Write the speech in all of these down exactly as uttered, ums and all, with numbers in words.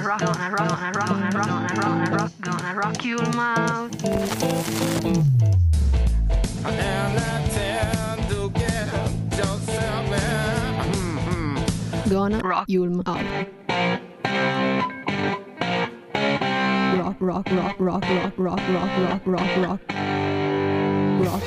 rock, gonna rock, gonna rock, gonna rock, gonna rock, gonna rock, gonna rock your mouth. Gonna rock your mouth. Rock, rock, rock, rock, rock, rock, rock, rock, rock, rock. Rock.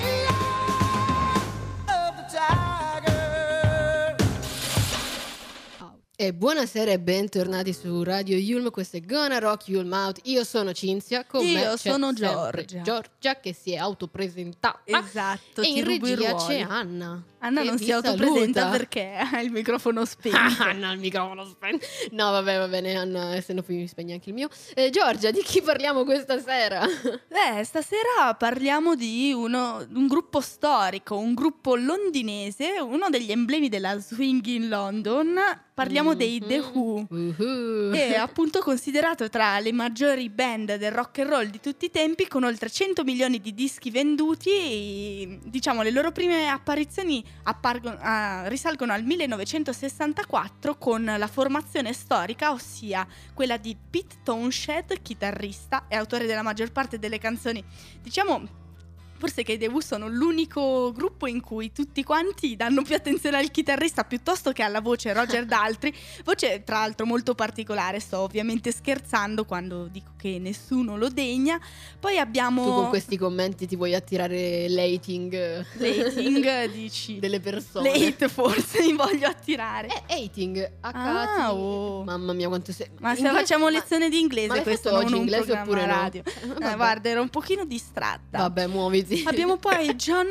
E buonasera e bentornati su Radio Yulm, questo è Gonna Rock Your Mouth. Io sono Cinzia, con Io me c'è sono sempre Giorgia. Giorgia che si è autopresentata. Esatto, E ti in rubo i regia ruoli. c'è Anna. Anna che non vi si autopresenta saluta. perché ha il microfono spento. Anna il microfono spento. No vabbè va bene Anna, se no poi mi spegne anche il mio. eh, Giorgia, di chi parliamo questa sera? Beh, stasera parliamo di uno, un gruppo storico, un gruppo londinese, uno degli emblemi della swing in London. Parliamo dei The Who. Uh-huh. È appunto considerato tra le maggiori band del rock and roll di tutti i tempi, con oltre cento milioni di dischi venduti. E, diciamo, le loro prime apparizioni appargono, ah, risalgono al millenovecentosessantaquattro con la formazione storica, ossia quella di Pete Townshend, chitarrista e autore della maggior parte delle canzoni. Diciamo forse che i The Who sono l'unico gruppo in cui tutti quanti danno più attenzione al chitarrista piuttosto che alla voce. Roger Daltrey, voce tra l'altro molto particolare, sto ovviamente scherzando quando dico che nessuno lo degna. Poi abbiamo... Tu con questi commenti ti vuoi attirare l'hating L'hating, dici? delle persone. L'hate forse mi voglio attirare. È hating, H Ah, oh. Mamma mia quanto sei. Ma se Inglese- facciamo ma- lezione di ma inglese, l'hai questo fatto non oggi un inglese programma oppure no? radio. Eh, Eh, vabbè. guarda, ero un pochino distratta. Vabbè, muoviti. Abbiamo poi John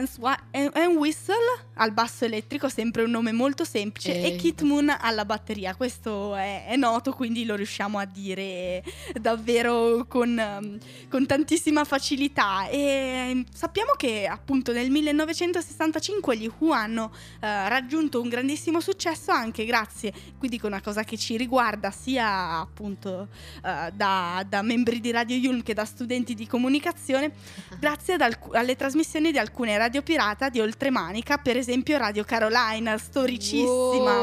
Entwistle al basso elettrico, sempre un nome molto semplice, Eh, e Keith Moon alla batteria. Questo è, è noto, quindi lo riusciamo a dire davvero con, um, con tantissima facilità. E sappiamo che appunto nel millenovecentosessantacinque gli Who hanno eh, raggiunto un grandissimo successo anche grazie, qui dico una cosa che ci riguarda sia appunto eh, da, da membri di Radio Yulm che da studenti di comunicazione, grazie ad alc- alle trasmissioni di alcune radio pirata di oltremanica, per esempio Radio Carolina, storicissima.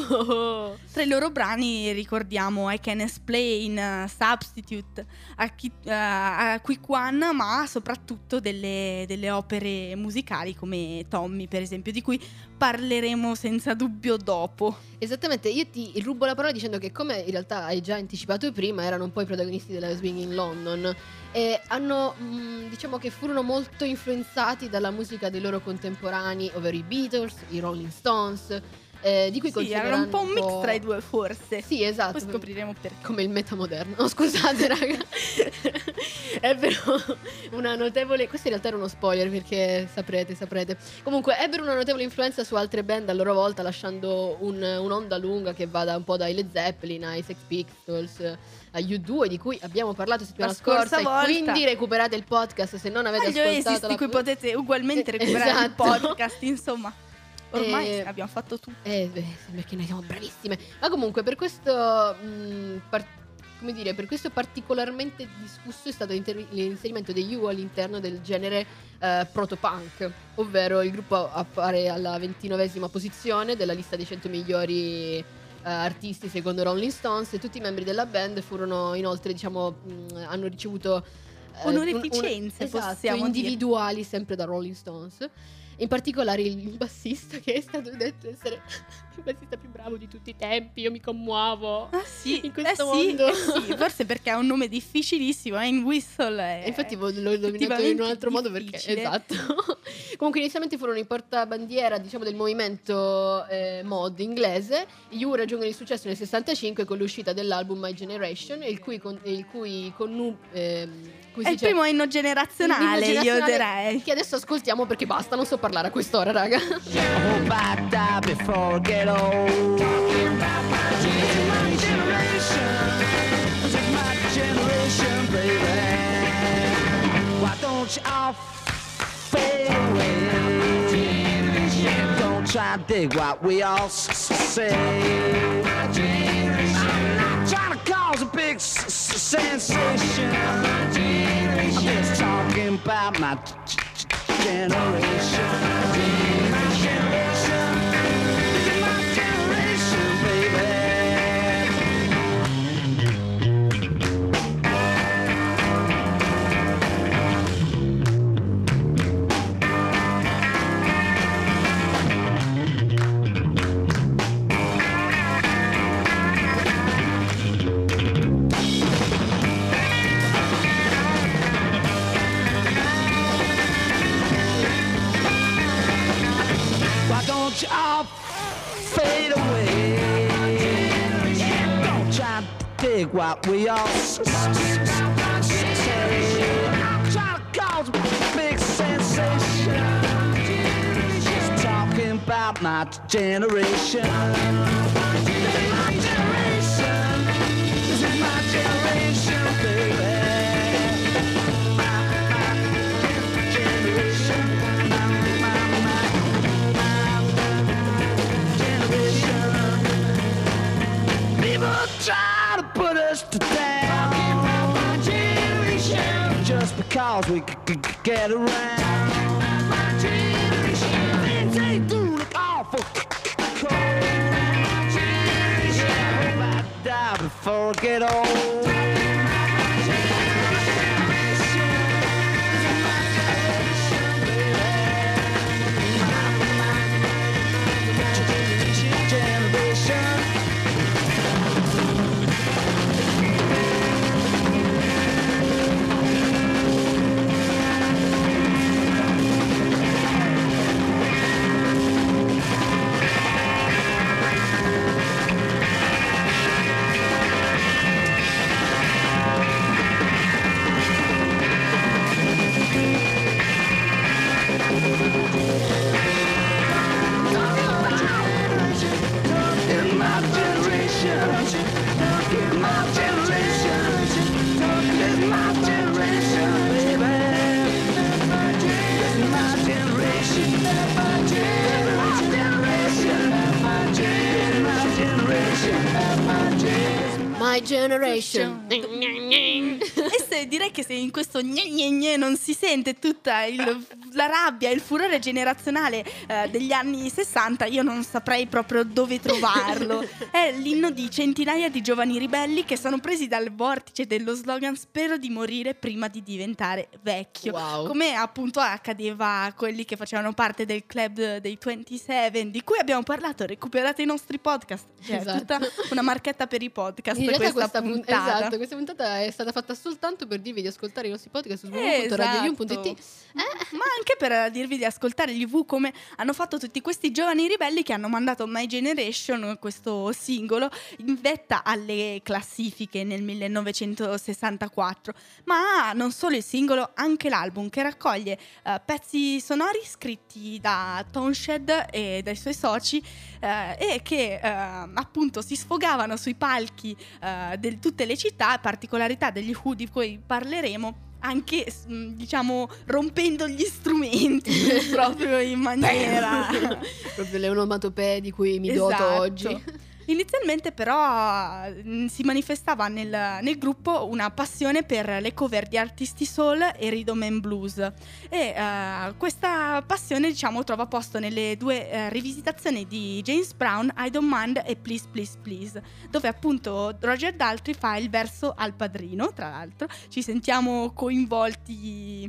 Wow. Tra i loro brani ricordiamo I Can Explain, uh, Substitute, a, chi, uh, a Quick One, ma soprattutto delle, delle opere musicali come Tommy, per esempio, di cui parleremo senza dubbio dopo. Esattamente, io ti rubo la parola dicendo che, come in realtà hai già anticipato prima, erano un po' i protagonisti della Swing in London e hanno, mh, diciamo che furono molto influenzati dalla musica dei loro contemporanei, ovvero i Beatles, i Rolling Stones, eh, di cui Sì, era un po' un considerando- mix tra i due, forse. Sì, esatto. Poi scopriremo perché. Come il metamoderno. No, scusate, raga. Ebbero una notevole. Questo in realtà era uno spoiler perché saprete, saprete. Comunque, ebbero una notevole influenza su altre band a loro volta, lasciando un, un'onda lunga che va da un po' dai Led Zeppelin ai Sex Pistols, a U due, di cui abbiamo parlato settimana La scorsa scorsa. volta. E quindi recuperate il podcast se non avete Agli ascoltato. Oasis, la di cui pu- potete ugualmente Eh, recuperare esatto. il podcast, insomma. Ormai Eh, abbiamo fatto tutto. Eh, beh, sembra che noi siamo bravissime. Ma comunque, per questo, mh, par- come dire, per questo particolarmente discusso è stato l'inter- l'inserimento degli U all'interno del genere eh, protopunk, ovvero il gruppo appare alla ventinovesima posizione della lista dei cento migliori eh, artisti secondo Rolling Stones, e tutti i membri della band furono inoltre, diciamo, mh, hanno ricevuto eh, Onorificenze, esatto, possiamo individuali sempre da Rolling Stones. In particolare il bassista, che è stato detto essere il bassista più bravo di tutti i tempi. Io mi commuovo Ah sì, in questo eh sì, mondo. eh sì, forse perché ha un nome difficilissimo, è in Whistle. È E infatti l'ho l'ho nominato in effettivamente un altro modo perché difficile. esatto. Comunque inizialmente furono i portabandiera, diciamo, del movimento eh, mod inglese. Gli U raggiungono il successo nel sessantacinque con l'uscita dell'album My Generation, il cui con, il cui connu, ehm, come È si il dice? primo inno generazionale, Il inno io generazionale direi. che adesso ascoltiamo perché basta, non so parlare a quest'ora, raga. I hope I die before I get old. Talking about my generation, this is my generation, baby. Why don't you all fade away? Don't try to dig what we all s- s- say. I'm not trying to cause a big s- s- sensation. I'm just talking about my g- g- generation. dig what we all say. Try to cause a big sensation, just talking about my generation. This is my generation, this is my generation, baby. My, my generation, my, my, my, my generation. People try to put us to down, talking about my generation, just because we c- c- get around. My generation, things they do look awful cold. My generation, I hope I die before I get old. My generation, this is my generation, baby. My, my generation. My Generation. E se, direi che se in questo gne gne gne non si sente tutta il, la rabbia, il furore generazionale eh, degli anni sessanta, io non saprei proprio dove trovarlo. È l'inno di centinaia di giovani ribelli che sono presi dal vortice dello slogan "spero di morire prima di diventare vecchio". Wow. Come appunto accadeva a quelli che facevano parte del club dei ventisette, di cui abbiamo parlato. Recuperate i nostri podcast, cioè Esatto. tutta una marchetta per i podcast. In realtà questa, questa, pun- puntata. esatto, questa puntata è stata fatta soltanto per dirvi di ascoltare i nostri podcast su Esatto. w w w punto radio yum punto it. Ma anche per dirvi di ascoltare gli U come hanno fatto tutti questi giovani ribelli che hanno mandato My Generation, questo singolo, in vetta alle classifiche nel millenovecentosessantaquattro. Ma non solo il singolo, anche l'album, che raccoglie uh, pezzi sonori scritti da Townshend e dai suoi soci uh, e che uh, appunto si sfogavano sui palchi uh, di tutte le città, particolarità degli U di cui parleremo, anche diciamo rompendo gli strumenti proprio in maniera proprio le onomatopee di cui mi esatto. doto oggi. Inizialmente però mh, si manifestava nel, nel gruppo una passione per le cover di artisti soul e rhythm and blues, e uh, questa passione diciamo trova posto nelle due uh, rivisitazioni di James Brown, I Don't Mind e Please Please Please, dove appunto Roger Daltrey fa il verso al padrino. Tra l'altro ci sentiamo coinvolti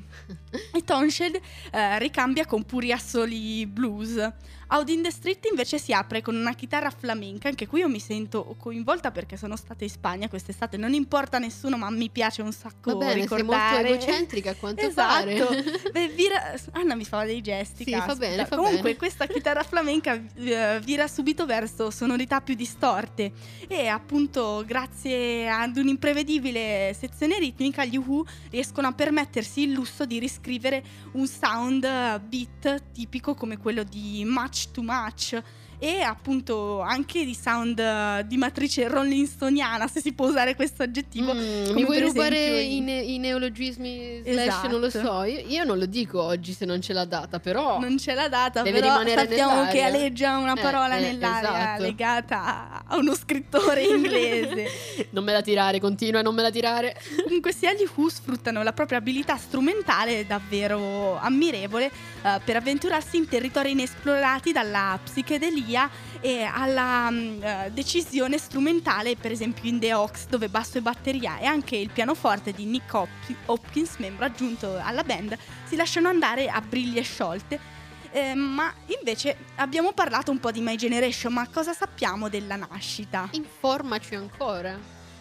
e Townshend uh, ricambia con puri assoli blues. Out in the Street invece si apre con una chitarra flamenca. Anche qui io mi sento coinvolta perché sono stata in Spagna quest'estate. Non importa a nessuno, ma mi piace un sacco Va bene, ricordare. sei molto egocentrica a quanto esatto. pare. Beh, vira... Anna mi fa dei gesti. Sì, caspita. fa bene, fa Comunque bene. questa chitarra flamenca eh, vira subito verso sonorità più distorte, e appunto grazie ad un'imprevedibile sezione ritmica gli U riescono a permettersi il lusso di riscrivere un sound beat tipico come quello di Much Too Much, e appunto anche di sound uh, di matrice rolling stoniana, se si può usare questo aggettivo. Mm, come mi vuoi per rubare esempio i, i- ne- i neologismi slash Esatto. non lo so, io, io non lo dico oggi se non ce l'ha data, però Non c'è la data, Deve però rimanere sappiamo nell'aria. che aleggia una Eh, parola eh, nell'aria esatto. legata a uno scrittore inglese. non me la tirare, continua a non me la tirare. Comunque sia, gli Who sfruttano la propria abilità strumentale davvero ammirevole eh, per avventurarsi in territori inesplorati, dalla psichedelia e alla mm, eh, decisione strumentale, per esempio in The Ox, dove basso e batteria e anche il pianoforte di Nick Hop- Hopkins, membro aggiunto alla band, si lasciano andare a briglie sciolte. Eh, ma invece abbiamo parlato un po' di My Generation, ma cosa sappiamo della nascita? Informaci ancora.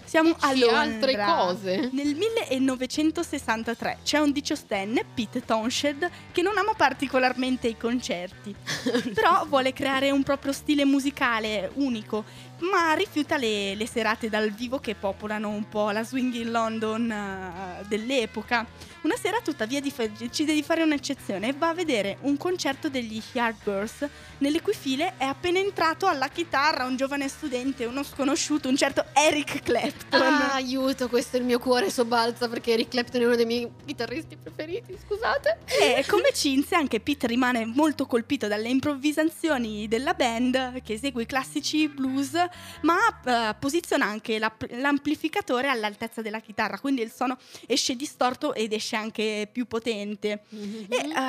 Siamo a Dici Londra. altre cose. Nel millenovecentosessantatré c'è un diciottenne, Pete Townshend, che non ama particolarmente i concerti, però vuole creare un proprio stile musicale unico, ma rifiuta le, le serate dal vivo che popolano un po' la swing in London uh, dell'epoca. Una sera tuttavia dif- decide di fare un'eccezione e va a vedere un concerto degli Yardbirds, nelle cui file è appena entrato alla chitarra un giovane studente, uno sconosciuto, un certo Eric Clapton. Ah, aiuto, questo è il mio cuore sobbalza perché Eric Clapton è uno dei miei chitarristi preferiti, scusate. E come Cinzia anche Pete rimane molto colpito dalle improvvisazioni della band, che esegue i classici blues, ma uh, posiziona anche l'app- l'amplificatore all'altezza della chitarra, quindi il suono esce distorto ed esce anche più potente. Mm-hmm.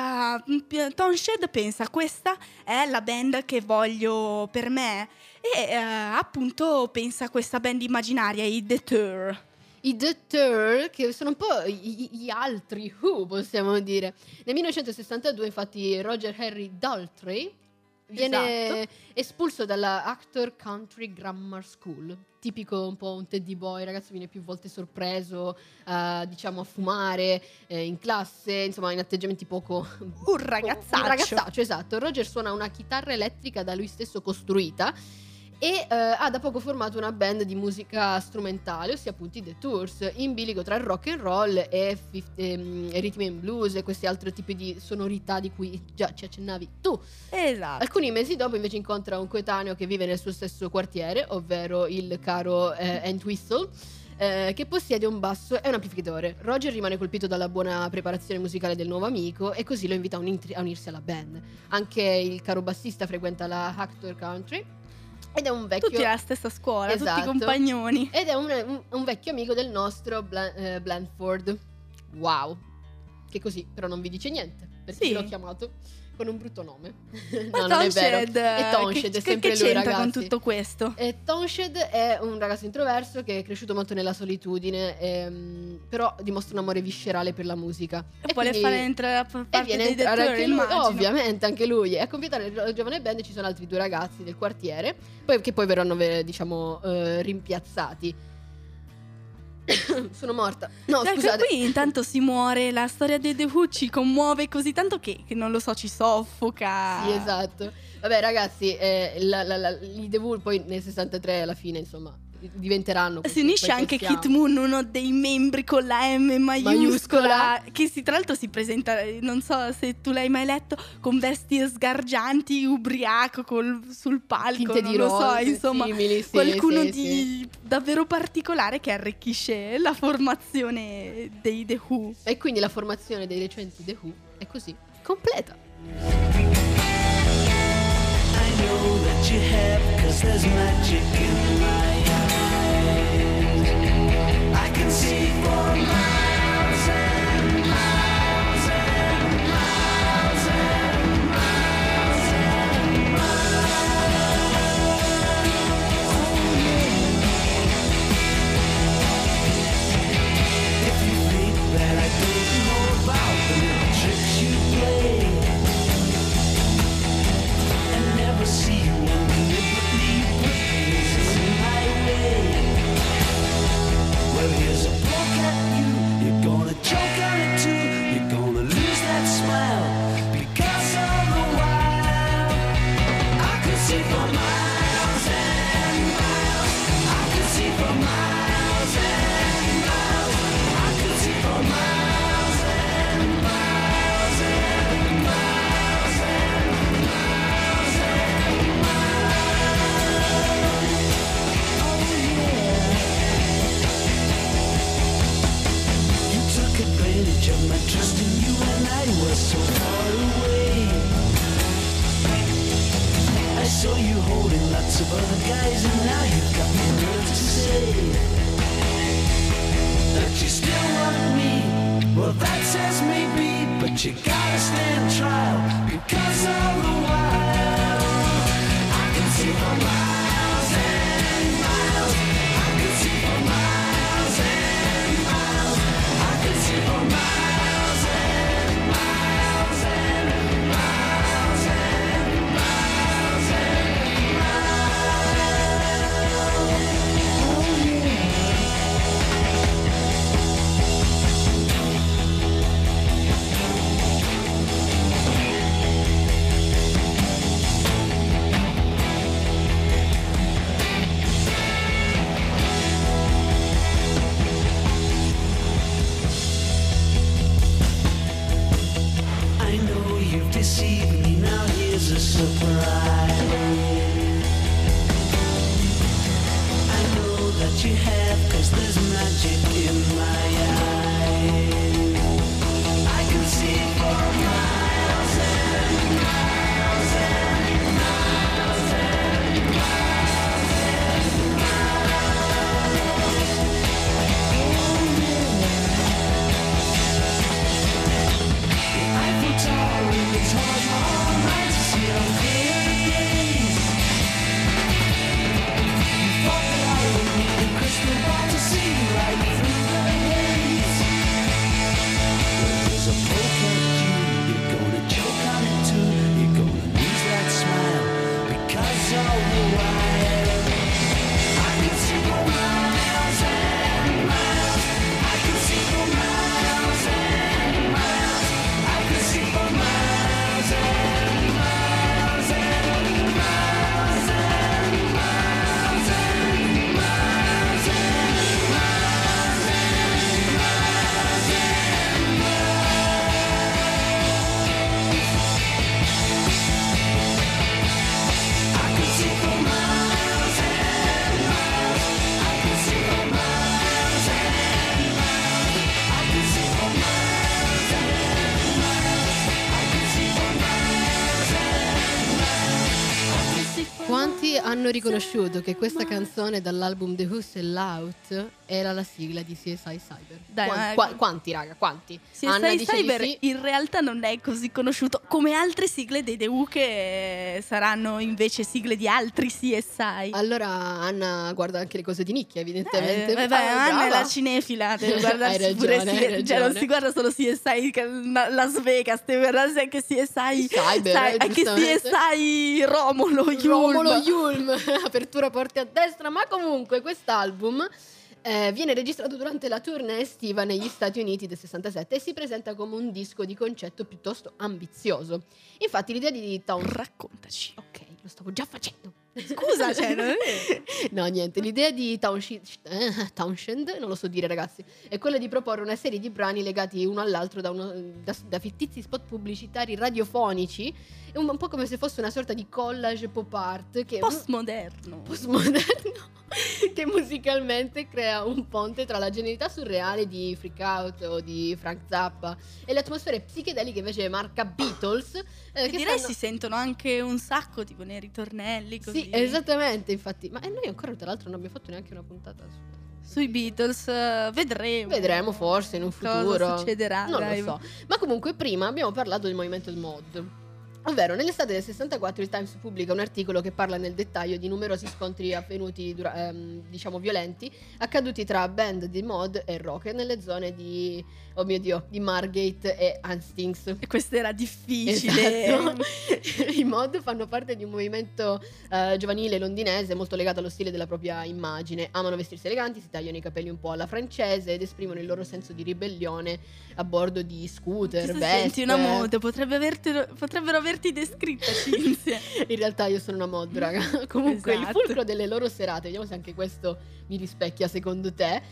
E uh, Townshend pensa: questa è la band che voglio per me, e uh, appunto pensa a questa band immaginaria, i The Tour. I The Tour, che sono un po' gli, gli altri Who, possiamo dire. Nel millenovecentosessantadue infatti Roger Henry Daltrey viene Esatto. espulso dalla Actor Country Grammar School, tipico un po' un teddy boy, il ragazzo viene più volte sorpreso, uh, diciamo a fumare eh, in classe, insomma in atteggiamenti poco... Un ragazzaccio. Un ragazzaccio, esatto. Roger suona una chitarra elettrica da lui stesso costruita e uh, ha da poco formato una band di musica strumentale, ossia appunto i The Tours, in bilico tra il rock and roll e fif- ehm, rhythm and blues e questi altri tipi di sonorità di cui già ci accennavi tu. Esatto. Alcuni mesi dopo invece incontra un coetaneo che vive nel suo stesso quartiere, ovvero il caro eh, Entwistle, eh, che possiede un basso e un amplificatore. Roger rimane colpito dalla buona preparazione musicale del nuovo amico e così lo invita a, unintri- a unirsi alla band. Anche il caro bassista frequenta la Actor Country ed è un vecchio... Tutti alla stessa scuola, Esatto. tutti compagnoni. Ed è un, un, un vecchio amico del nostro Bla- eh, Blandford. Wow. Che così però non vi dice niente, perché Sì. l'ho chiamato con un brutto nome. Ma No, non è vero. Townshend, E Townshend che, è sempre che lui, c'entra ragazzi. con tutto questo? E Townshend è un ragazzo introverso che è cresciuto molto nella solitudine, ehm, però dimostra un amore viscerale per la musica. E vuole quindi- fare entrare a far e parte viene a dei entrare dettori, anche lui, immagino. ovviamente anche lui. E a completare la giovane band ci sono altri due ragazzi del quartiere, poi, che poi verranno ve- diciamo eh, rimpiazzati. Sono morta. No, Dai, scusate. qui intanto si muore, la storia dei The Who ci commuove così tanto che, che non lo so, ci soffoca. Sì, esatto. Vabbè, ragazzi, eh, la, la, la, i The Who poi nel sessantatré alla fine, insomma, diventeranno. Si unisce poi anche pensiamo. Kit Moon, uno dei membri con la M maiuscola, Maiuscola. che si, tra l'altro si presenta, non so se tu l'hai mai letto, con vesti sgargianti, ubriaco col- sul palco, Tinte non di lo so, rose, insomma, simili, sì, qualcuno sì, di sì. davvero particolare che arricchisce la formazione dei The Who. E quindi la formazione dei recenti The Who è così completa. I know that you have, 'cause there's magic in my eyes. I can see for miles and miles and miles and miles and miles. Oh yeah. If you think that I don't know about the little tricks you play and never see you and deliberately put things in my way. Well, here's a poke at you. You're gonna choke on it too. You're gonna lose that smile because of the while. I could see for miles and miles. I could see for miles and miles. I could see for miles and miles and miles and miles and miles. Oh yeah. You took advantage of my trust in you and I was so far away. I saw you holding lots of other guys and now you've got the nerve to say that you still want me. Well, that says maybe, but you gotta stand trial because of the while. I can see for miles and miles. I can see for miles and miles. I can see for miles and miles and miles and miles and miles. Oh yeah. what you have, 'cause there's magic in my eyes. I can see for miles and miles and miles and miles and miles. The Eiffel Tower in the Taj Mahal nights to see on clear days. You thought that I would need a crystal ball to see right through the haze. Well, there's a poke at you, you're gonna choke on it too. You're gonna lose that smile because all the while I can see for miles and miles. I can see for miles and miles. I can see for miles and miles and miles and miles and miles and miles and miles and miles. I can see for miles and miles. I can see for miles and miles. I can see for miles and miles. I can see for miles and miles. Quanti hanno riconosciuto che questa canzone dall'album The Who Sell Out era la sigla di C S I Cyber? Dai, Qua- ma- qua- quanti, raga? Quanti? C S I Anna dice di Cyber sì. in realtà non è così conosciuto come altre sigle dei The Who che saranno invece sigle di altri C S I. Allora Anna guarda anche le cose di nicchia, evidentemente. Eh, vabbè, Ah, Anna è brava. la cinefila, deve guardarsi Hai pure ragione, C- hai cioè non ragione. si guarda solo C S I che- na- Las Vegas, deve guardarsi anche C S I Cyber, sai, eh, anche giustamente. C S I Romolo Yulm. Romolo Yulm, apertura porte a destra, ma comunque quest'album eh, viene registrato durante la tournée estiva negli Stati Uniti del sessantasette e si presenta come un disco di concetto piuttosto ambizioso. Infatti l'idea di Town... Raccontaci. Ok, lo stavo già facendo. Scusa, cioè, non è- No, niente, l'idea di Townshend, eh, Townshend, non lo so dire ragazzi, è quella di proporre una serie di brani legati uno all'altro da, uno, da, da fittizi spot pubblicitari radiofonici, è un, un po' come se fosse una sorta di collage pop art che postmoderno. postmoderno che musicalmente crea un ponte tra la genialità surreale di Freak Out o di Frank Zappa e le atmosfere psichedeliche invece marca Beatles, eh, E che direi stanno- si sentono anche un sacco tipo nei ritornelli così. Sì, esattamente, infatti. Ma eh, noi ancora tra l'altro non abbiamo fatto neanche una puntata su... Sui Beatles eh, vedremo. Vedremo forse in un futuro. Cosa succederà, Non dai. lo so. Ma comunque prima abbiamo parlato del movimento del mod. Ovvero, nell'estate del sessantaquattro il Times pubblica un articolo che parla nel dettaglio di numerosi scontri avvenuti, dura- ehm, diciamo violenti, accaduti tra band di mod e rock nelle zone di, oh mio Dio, di Margate e Hastings. E questo era difficile. Esatto. I mod fanno parte di un movimento eh, giovanile londinese molto legato allo stile della propria immagine. Amano vestirsi eleganti, si tagliano i capelli un po' alla francese ed esprimono il loro senso di ribellione a bordo di scooter, Ti vespe. senti una mod, potrebbe averti- potrebbero averti descritta, Cinzia. In realtà io sono una mod, raga. Comunque il Esatto. fulcro delle loro serate, vediamo se anche questo mi rispecchia secondo te.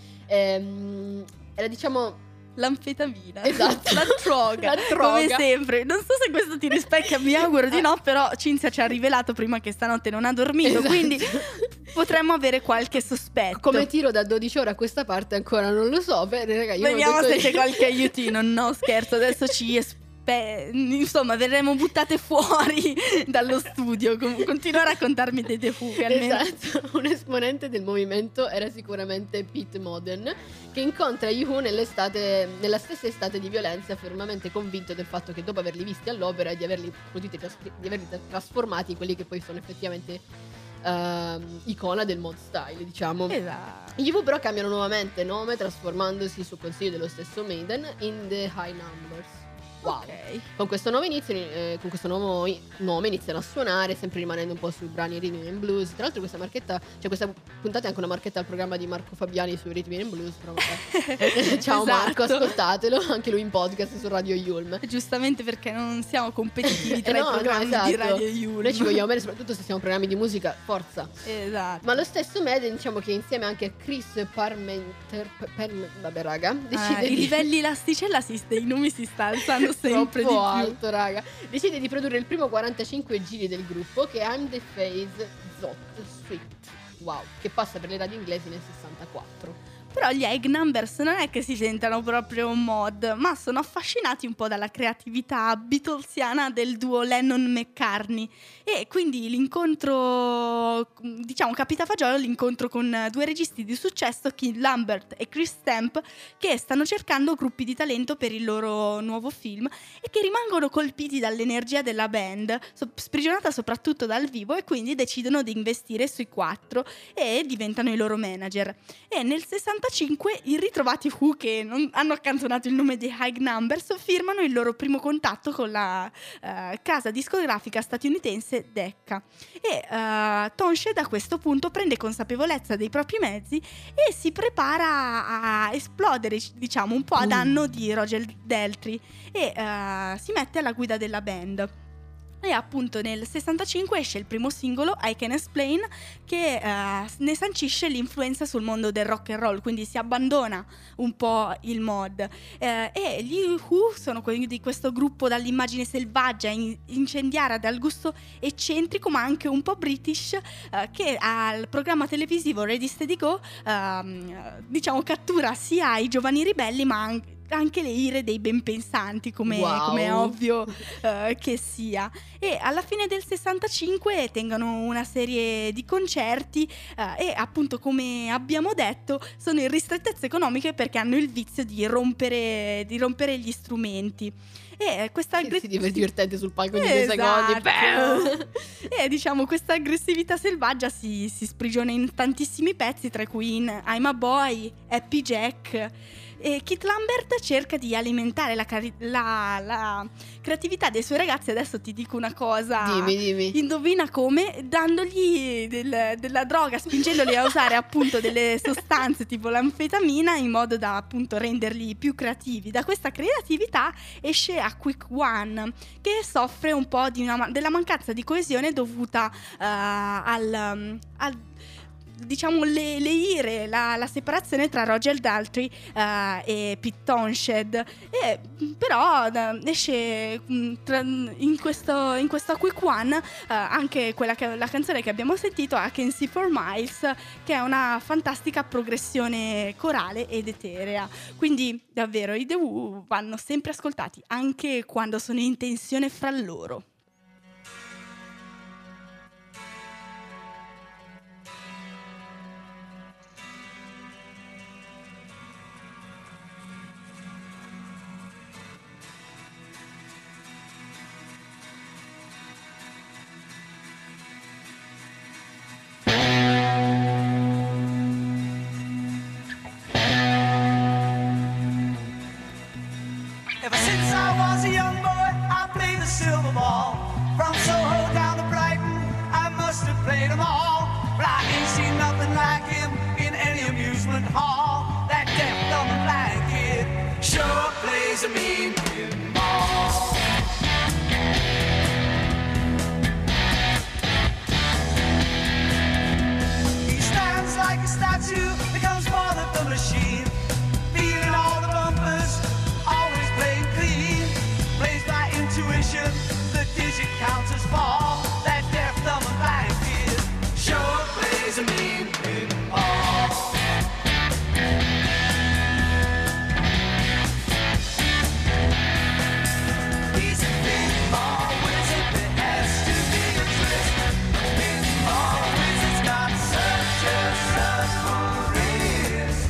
Ehm, era diciamo L'anfetamina. Esatto. La droga. La droga. Come sempre. Non so se questo ti rispecchia, mi auguro di no, però Cinzia ci ha rivelato prima che stanotte non ha dormito, Esatto. quindi potremmo avere qualche sospetto. come tiro da dodici ore a questa parte ancora non lo so. Bene, raga, io ho Vediamo detto- se c'è qualche aiutino. No, scherzo, adesso ci espe- insomma, verremo buttate fuori dallo studio. Com- Continua a raccontarmi dei The Who, che almeno Esatto, un esponente del movimento era sicuramente Pete Modern, che incontra gli Who nell'estate, nella stessa estate di violenza, fermamente convinto del fatto che dopo averli visti all'opera e di averli potuti tras- di averli tra- trasformati in quelli che poi sono effettivamente ehm, icona del mod style, diciamo. esatto. Gli Who però cambiano nuovamente nome, trasformandosi su consiglio dello stesso Maiden in The High Numbers. Wow. Ok. Con questo nuovo inizio, eh, con questo nuovo i- nome iniziano a suonare, sempre rimanendo un po' sui brani rhythm and blues. Tra l'altro questa marchetta, cioè questa puntata è anche una marchetta al programma di Marco Fabiani sui rhythm and blues, però vabbè. Ciao Marco, Esatto. ascoltatelo, anche lui in podcast su Radio Yulm. Giustamente perché non siamo competitivi tra Eh i no, no, programmi di esatto. Radio Yulm. Noi ci vogliamo bene, soprattutto se siamo programmi di musica, forza. Esatto. Ma lo stesso Maiden, diciamo che insieme anche a Chris Parmenter, Parm- vabbè raga, decide Ah, I di... livelli l'asticella si sta, i nomi si sta alzando sempre di troppo più. alto, raga. Decide di produrre il primo quarantacinque giri del gruppo, che è I'm the Phase Zot Street. wow, che passa per le radio inglesi nel sessantaquattro. Però gli Egg Numbers non è che si sentano proprio un mod, ma sono affascinati un po' dalla creatività beatlesiana del duo Lennon-McCartney, e quindi l'incontro, diciamo, capita a fagiolo l'incontro con due registi di successo, Keith Lambert e Chris Stamp, che stanno cercando gruppi di talento per il loro nuovo film e che rimangono colpiti dall'energia della band, so- sprigionata soprattutto dal vivo, e quindi decidono di investire sui quattro e diventano i loro manager. E nel sessantacinque i ritrovati Who, che non hanno accantonato il nome dei High Numbers, firmano il loro primo contatto con la uh, casa discografica statunitense Decca, e uh, Townshend a questo punto prende consapevolezza dei propri mezzi e si prepara a esplodere, diciamo, un po' a danno di Roger Daltrey, e uh, si mette alla guida della band. E appunto nel sessantacinque esce il primo singolo, I Can Explain, che uh, ne sancisce l'influenza sul mondo del rock and roll, quindi si abbandona un po' il mod. Uh, e gli Who sono quindi questo gruppo dall'immagine selvaggia, in- incendiaria, dal gusto eccentrico ma anche un po' british, uh, che al programma televisivo Ready Steady Go uh, diciamo cattura sia i giovani ribelli ma anche anche le ire dei ben pensanti, come, wow. come è ovvio uh, che sia. E alla fine del sessantacinque tengono una serie di concerti uh, e appunto, come abbiamo detto, sono in ristrettezze economiche perché hanno il vizio di rompere, di rompere gli strumenti. E questa Che si diventa divertente sul palco ogni esatto. due secondi. E diciamo questa aggressività selvaggia si, si sprigiona in tantissimi pezzi, tra cui in I'm a Boy, Happy Jack. E Keith Lambert cerca di alimentare la, cari- la, la creatività dei suoi ragazzi. Adesso ti dico una cosa, Dimmi, dimmi. indovina come, dandogli del, della droga, spingendoli a usare appunto delle sostanze tipo l'anfetamina, in modo da appunto renderli più creativi. Da questa creatività esce A Quick One, che soffre un po' di una, della mancanza di coesione dovuta uh, al, um, al diciamo le, le ire, la, la separazione tra Roger Daltrey uh, e Pete Townshend. E però uh, esce um, tra, in questo in questo Quick One uh, anche quella che, la canzone che abbiamo sentito, I Can See For Miles, che è una fantastica progressione corale ed eterea. Quindi davvero i The Who vanno sempre ascoltati, anche quando sono in tensione fra loro. Ever since I was a young boy, I played the silver ball. From Soho down to Brighton, I must have played them all. But I ain't seen nothing like him in any amusement hall. That deaf, dumb, and blind kid sure plays a mean pinball. He stands like a statue, becomes part of the machine, feeling all the bumpers, always playing clean, plays by intuition, the digit counters fall. That deaf, dumb, and blind kid sure plays a mean pinball. He's a pinball wizard, there has to be a twist. A pinball wizard's got such a submarine.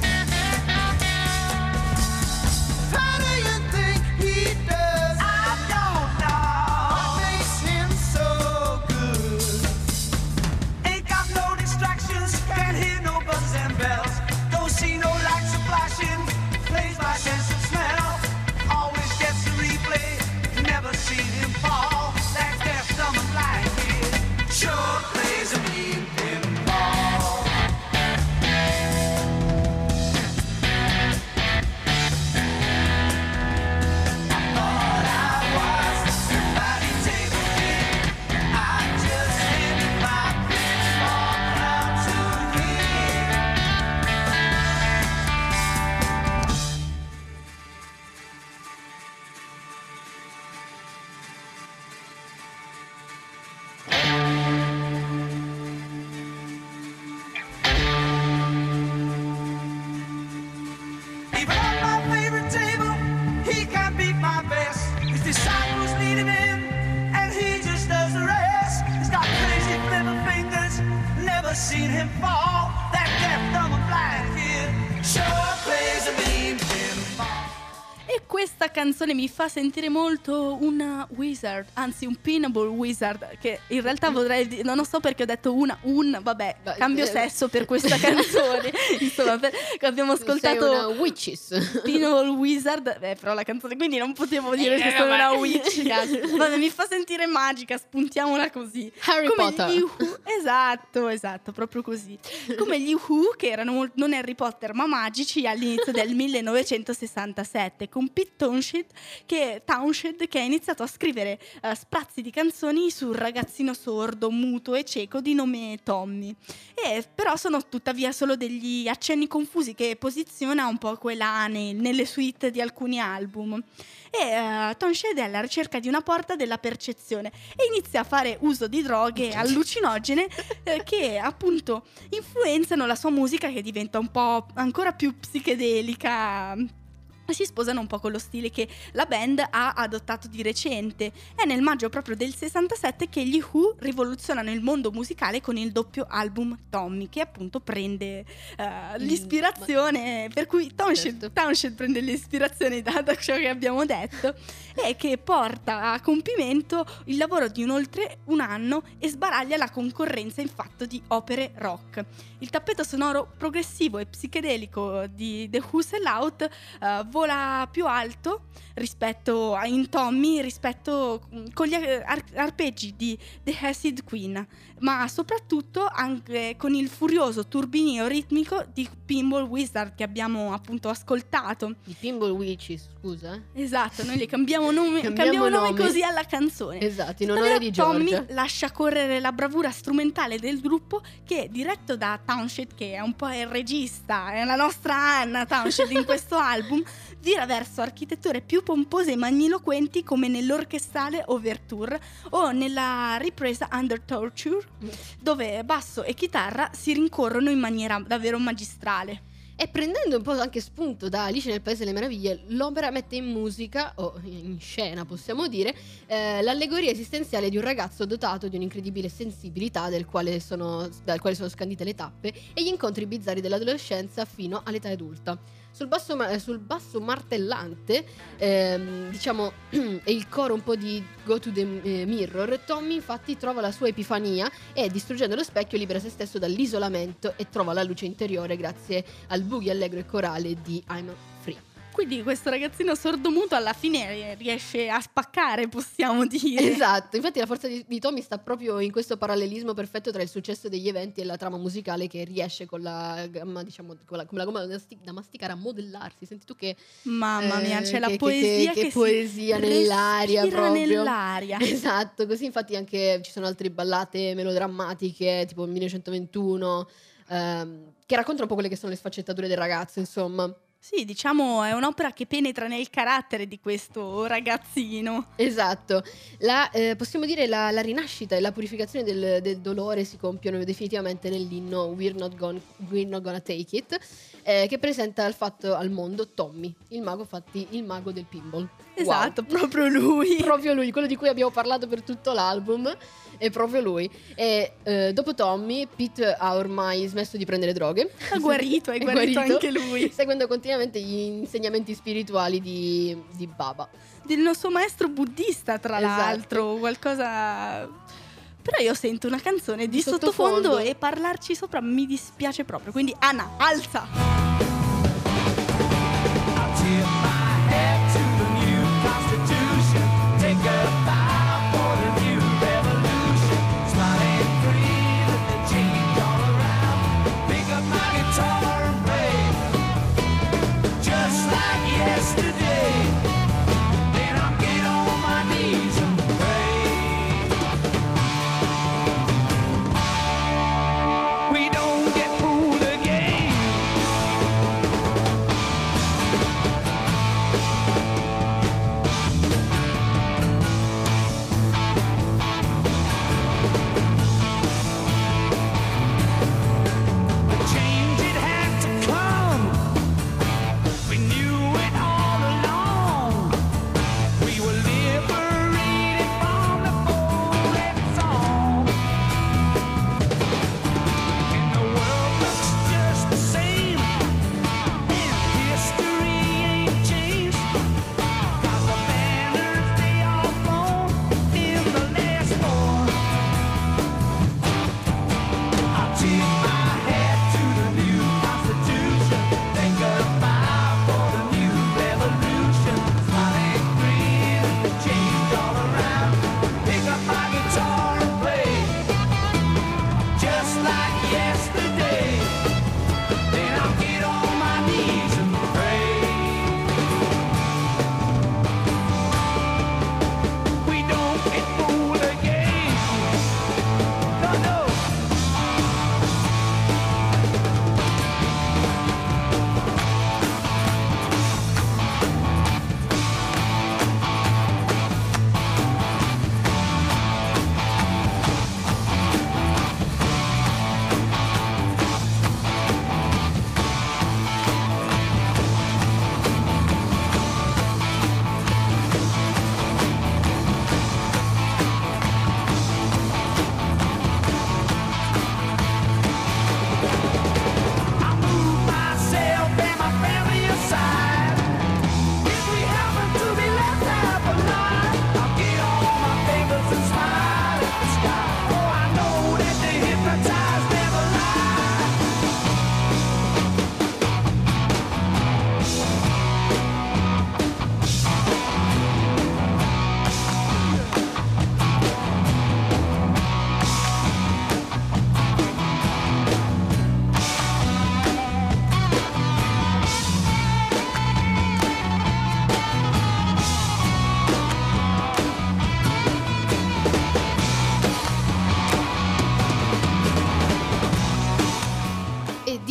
How do you think he does? I don't know. What makes him so good? Ain't got no distractions, fall. That deaf, dumb, and blind kid sure plays a mean pinball. E questa canzone mi fa sentire molto una wizard, anzi un pinball wizard, che in realtà vorrei dire, non lo so perché ho detto una, un, vabbè, Beh, cambio eh, sesso per questa canzone. Insomma, per, abbiamo ascoltato Sei una witches. Pinball Wizard, eh, però la canzone, quindi non potevo dire Eh, che sono vabbè. una witch. Cazzo. Vabbè, mi fa sentire magica, spuntiamola così. Harry Come Potter. gli Who, esatto, esatto, proprio così. Come gli Who, che erano mol- non Harry Potter ma magici all'inizio del millenovecentosessantasette, con Pete Townshend che, Townshend, che ha iniziato a scrivere eh, sprazzi di canzoni sul ragazzino sordo, muto e cieco di nome Tommy. E però sono tuttavia solo degli accenni confusi che posiziona un po' quella nei- nelle suite di alcuni album. E uh, Townshend è alla ricerca di una porta della percezione e inizia a fare uso di droghe allucinogene eh, che appunto influenzano la sua musica, che diventa un po' ancora più psichedelica. Si sposano un po' con lo stile che la band ha adottato di recente. È nel maggio proprio del sessantasette che gli Who rivoluzionano il mondo musicale con il doppio album Tommy, che appunto prende uh, l'ispirazione, per cui Townshend, Certo. Townshend prende l'ispirazione da, da ciò che abbiamo detto e che porta a compimento il lavoro di un oltre un anno e sbaraglia la concorrenza in fatto di opere rock. Il tappeto sonoro progressivo e psichedelico di The Who Sell Out uh, vola più alto rispetto a in Tommy, rispetto mh, con gli ar- arpeggi di The Acid Queen, ma soprattutto anche con il furioso turbinio ritmico di Pinball Wizard che abbiamo appunto ascoltato. I Pinball Witches, scusa. eh. Esatto, noi le cambiamo nome, Cambiamo cambiamo nome nomi. così alla canzone. Esatto, in Tuttavia, onore di Giorgia. Tommy lascia correre la bravura strumentale del gruppo, che diretto da Townshend, che è un po' il regista, è la nostra Anna Townshend in questo album, vira verso architetture più pompose e magniloquenti come nell'orchestrale Overture o nella ripresa Under Torture, dove basso e chitarra si rincorrono in maniera davvero magistrale. E prendendo un po' anche spunto da Alice nel Paese delle Meraviglie, l'opera mette in musica, o in scena possiamo dire, eh, l'allegoria esistenziale di un ragazzo dotato di un'incredibile sensibilità del quale sono, dal quale sono scandite le tappe e gli incontri bizzarri dell'adolescenza fino all'età adulta. Sul basso, ma- sul basso martellante, ehm, diciamo, e il coro un po' di Go to the eh, Mirror, Tommy infatti trova la sua epifania e, distruggendo lo specchio, libera se stesso dall'isolamento e trova la luce interiore grazie al boogie allegro e corale di I'm Free. Quindi questo ragazzino sordomuto alla fine riesce a spaccare, possiamo dire. Esatto, infatti la forza di, di Tommy sta proprio in questo parallelismo perfetto tra il successo degli eventi e la trama musicale che riesce con la gamma, diciamo, con la, come la gomma da, sti- da masticare a modellarsi. Senti tu che Mamma mia, eh, c'è la che- poesia che, che, che poesia si nell'aria respira proprio. nell'aria. Esatto, così infatti anche ci sono altre ballate melodrammatiche tipo millenovecentoventuno ehm, che raccontano un po' quelle che sono le sfaccettature del ragazzo, insomma. Sì, diciamo è un'opera che penetra nel carattere di questo ragazzino. Esatto, la, eh, possiamo dire la, la rinascita e la purificazione del, del dolore si compiono definitivamente nell'inno We're Not, Gon- We're Not Gonna Take It, eh, che presenta al fatto al mondo Tommy, il mago, infatti il mago del pinball. Esatto, Wow. proprio lui. Proprio lui, quello di cui abbiamo parlato per tutto l'album, è proprio lui. E eh, dopo Tommy, Pete ha ormai smesso di prendere droghe. È guarito, è guarito anche lui. Seguendo continuamente gli insegnamenti spirituali di, di Baba. Del nostro maestro buddista, tra Esatto. l'altro, qualcosa. Però io sento una canzone di, Di sottofondo. sottofondo e parlarci sopra mi dispiace proprio. Quindi Anna, alza! I'll tip my hat to the new Constitution. Take a bow for the new revolution. Smiling free with the change all around. Pick up my guitar and play, just like yesterday. Then I'll get on my knees and pray. We don't get fooled again.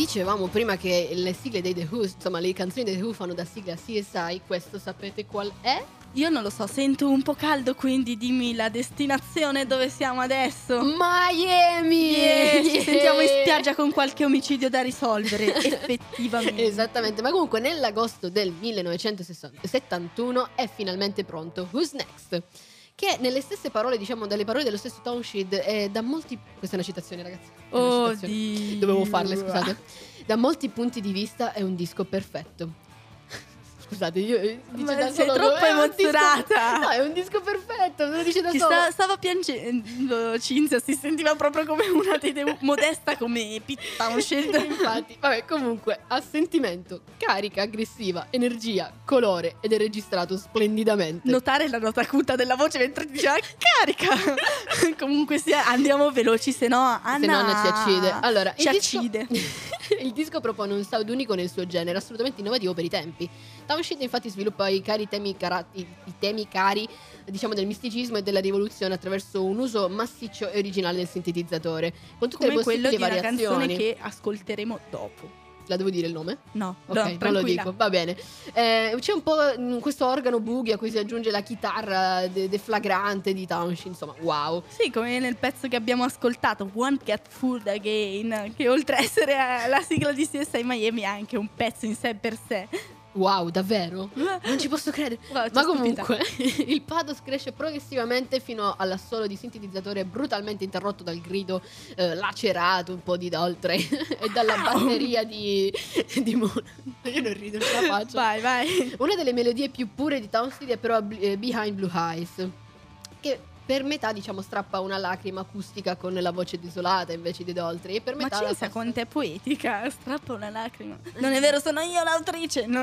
dicevamo prima che le sigle dei The Who, insomma le canzoni dei The Who fanno da sigla C S I, questo sapete qual è? Io non lo so, sento un po' caldo, quindi dimmi la destinazione dove siamo adesso. Miami! Yeah, ci sentiamo in spiaggia con qualche omicidio da risolvere, effettivamente. Esattamente, ma comunque nell'agosto del millenovecentosettantuno è finalmente pronto Who's Next? Che nelle stesse parole, diciamo, dalle parole dello stesso Townshend, è da molti... Questa è una citazione, ragazzi. È una citazione. Oddio. Dovevo farle, scusate. Da molti punti di vista è un disco perfetto. Scusate, io dice Ma da sei solo, troppo è un disco- emozionata. no, è un disco perfetto, me lo dice da Ci solo. sta- stava piangendo Cinzia, si sentiva proprio come una dei modesta come Pete Townshend. Infatti, vabbè, comunque, a sentimento, carica, aggressiva, energia, colore ed è registrato splendidamente. Notare la nota acuta della voce mentre diceva carica. Comunque sia, andiamo veloci, se no Anna, Se no Anna ci accide. Allora, ci il disco- accide. Il disco propone un sound unico nel suo genere, assolutamente innovativo per i tempi. Townshend infatti sviluppa i cari temi, cara- i, i temi cari, diciamo, del misticismo e della rivoluzione attraverso un uso massiccio e originale del sintetizzatore, con tutte Come le quello possibili di una canzone variazioni. che ascolteremo dopo. La devo dire il nome? No, Ok, no, non lo tranquilla. dico, va bene. Eh, c'è un po' mh, questo organo boogie a cui si aggiunge la chitarra de- deflagrante di Townshend, insomma, wow. Sì, come nel pezzo che abbiamo ascoltato, One Cat Food Again, che oltre a essere eh, la sigla di C S I Miami è anche un pezzo in sé per sé. Wow, davvero? Non ci posso credere. Guarda, Ma c'ho stupita. comunque il pathos cresce progressivamente fino all'assolo di sintetizzatore brutalmente interrotto dal grido eh, lacerato un po' di oltre e dalla batteria di, di Moon. Io non rido, non ce la faccio. Vai, vai. Una delle melodie più pure di Townshend è però eh, Behind Blue Eyes, che per metà, diciamo, strappa una lacrima acustica con la voce desolata invece di Daltrey, e per Ma metà la Cinzia fa- quanto è poetica, strappa una lacrima. Non è vero, sono io l'autrice. No.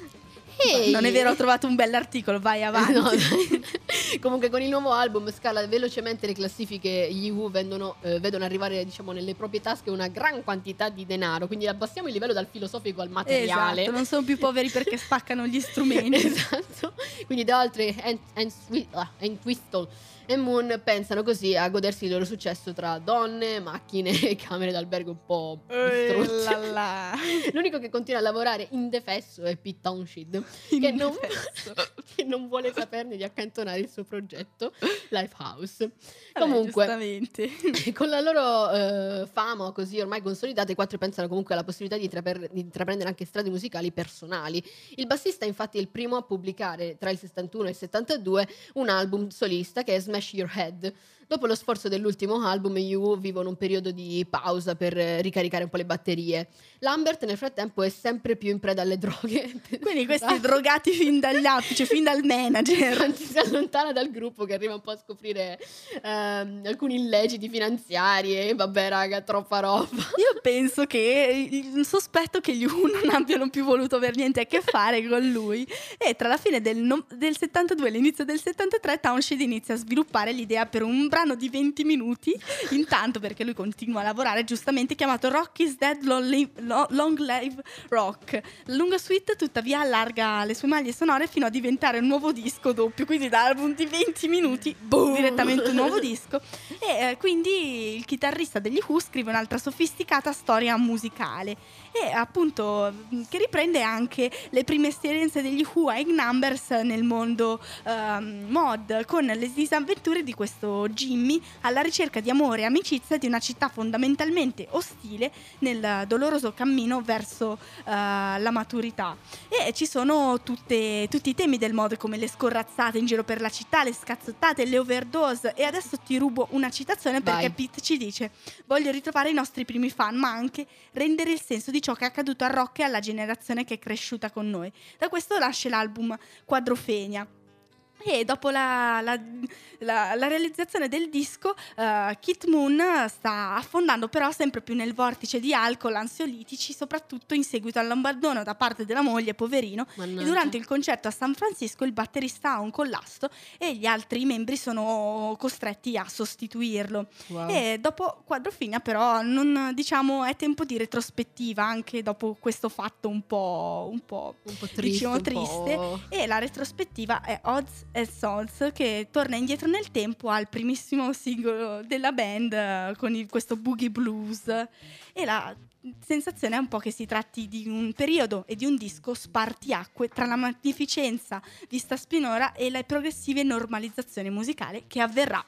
Ehi! Non è vero, ho trovato un bell'articolo, vai avanti. No, dai. Comunque con il nuovo album scala velocemente le classifiche. Gli Who vendono, eh, vedono arrivare, diciamo, nelle proprie tasche una gran quantità di denaro, quindi abbassiamo il livello dal filosofico al materiale. Esatto, non sono più poveri perché spaccano gli strumenti. Esatto. Quindi da altri and, and, Swi- ah, and Twistle e Moon pensano così a godersi il loro successo tra donne, macchine e camere d'albergo un po' Eh, distrutte. la la. L'unico che continua a lavorare indefesso è Pete Townshend, che non, Indefesso. che non vuole saperne di accantonare il suo progetto Lifehouse. Vabbè, Comunque, giustamente. con la loro eh, fama così ormai consolidata, i quattro pensano comunque alla possibilità di, intraper- di intraprendere anche strade musicali personali. Il bassista infatti è il primo a pubblicare tra il sessantuno e il settantadue un album solista che è Smash Your Head. Dopo lo sforzo dell'ultimo album, gli U vivono un periodo di pausa per eh, ricaricare un po' le batterie. Lambert nel frattempo è sempre più in preda alle droghe. Quindi questi drogati fin dagli apici, cioè fin dal manager. Anzi, si allontana dal gruppo che arriva un po' a scoprire ehm, alcuni illeciti finanziari e vabbè raga, troppa roba. Io penso che il sospetto che gli U non abbiano più voluto avere niente a che fare con lui, e tra la fine del, no- del settantadue e l'inizio del settantatré Townshend inizia a sviluppare l'idea per un brano di venti minuti, intanto perché lui continua a lavorare, giustamente, chiamato Rock is Dead Long Live, Long Live Rock. La lunga suite tuttavia allarga le sue maglie sonore fino a diventare un nuovo disco doppio, quindi da album di venti minuti boom, direttamente un nuovo disco. E eh, quindi il chitarrista degli Who scrive un'altra sofisticata storia musicale, e appunto mh, che riprende anche le prime esperienze degli Who a Egg Numbers nel mondo ehm, mod, con le disavventure di questo Jimmy alla ricerca di amore e amicizia di una città fondamentalmente ostile nel doloroso cammino verso eh, la maturità. E ci sono tutte, tutti i temi del mod, come le scorrazzate in giro per la città, le scazzottate, le overdose. E adesso ti rubo una citazione, perché Vai. Pete ci dice: voglio ritrovare i nostri primi fan, ma anche rendere il senso di ciò che è accaduto al rock e alla generazione che è cresciuta con noi. Da questo nasce l'album Quadrofenia. E dopo la, la, la, la realizzazione del disco, uh, Keith Moon sta affondando però sempre più nel vortice di alcol, ansiolitici, soprattutto in seguito all'abbandono da parte della moglie, poverino. Mannaggia. E durante il concerto a San Francisco il batterista ha un collasso e gli altri membri sono costretti a sostituirlo. Wow. E dopo Quadrofenia però non, diciamo, è tempo di retrospettiva, anche dopo questo fatto un po', un po' un po' triste, diciamo un triste. po'. E la retrospettiva è Odds and Sods, che torna indietro nel tempo al primissimo singolo della band, eh, con il- questo Boogie Blues. E la sensazione è un po' che si tratti di un periodo e di un disco spartiacque tra la magnificenza vista spinora e la progressiva normalizzazione musicale che avverrà.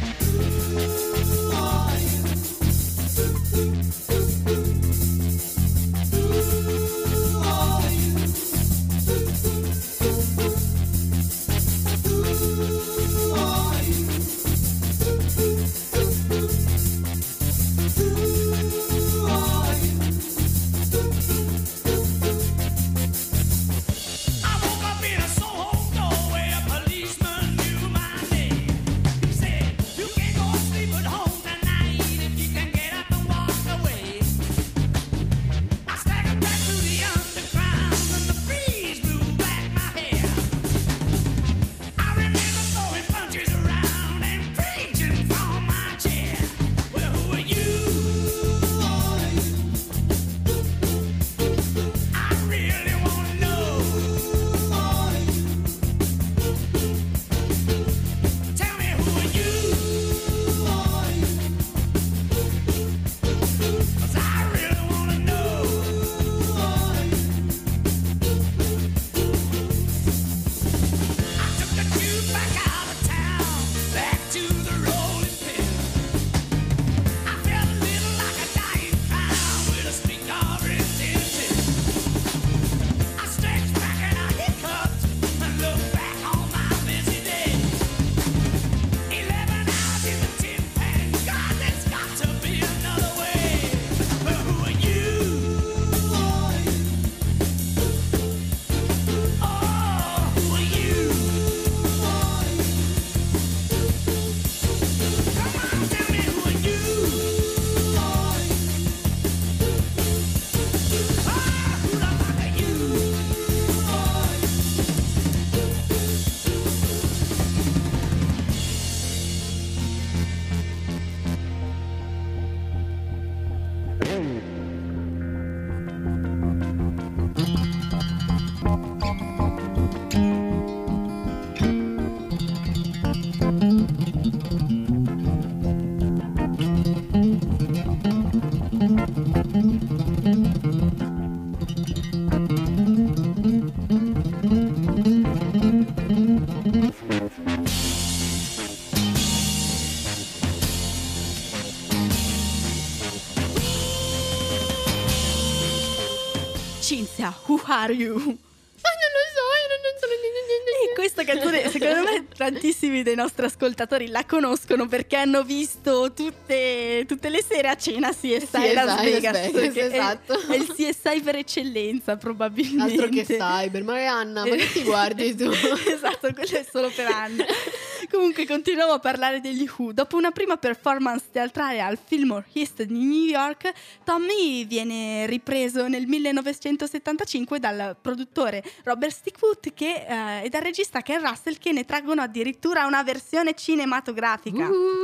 Cinzia, who are you? Ah, non lo so, io non, non sono... E questa canzone, secondo me, tantissimi dei nostri ascoltatori la conoscono perché hanno visto tutte, tutte le sere a cena C S I Sì, Las esatto, Vegas, Las Vegas, che è- esatto. è, il C S I per eccellenza, probabilmente. Altro che cyber. Marianna, ma che ti guardi tu? Esatto, quello è solo per Anna. Comunque continuiamo a parlare degli Who. Dopo una prima performance teatrale al Fillmore East di New York, Tommy viene ripreso nel millenovecentosettantacinque dal produttore Robert Stickwood che, eh, e dal regista Ken Russell, che ne traggono addirittura una versione cinematografica.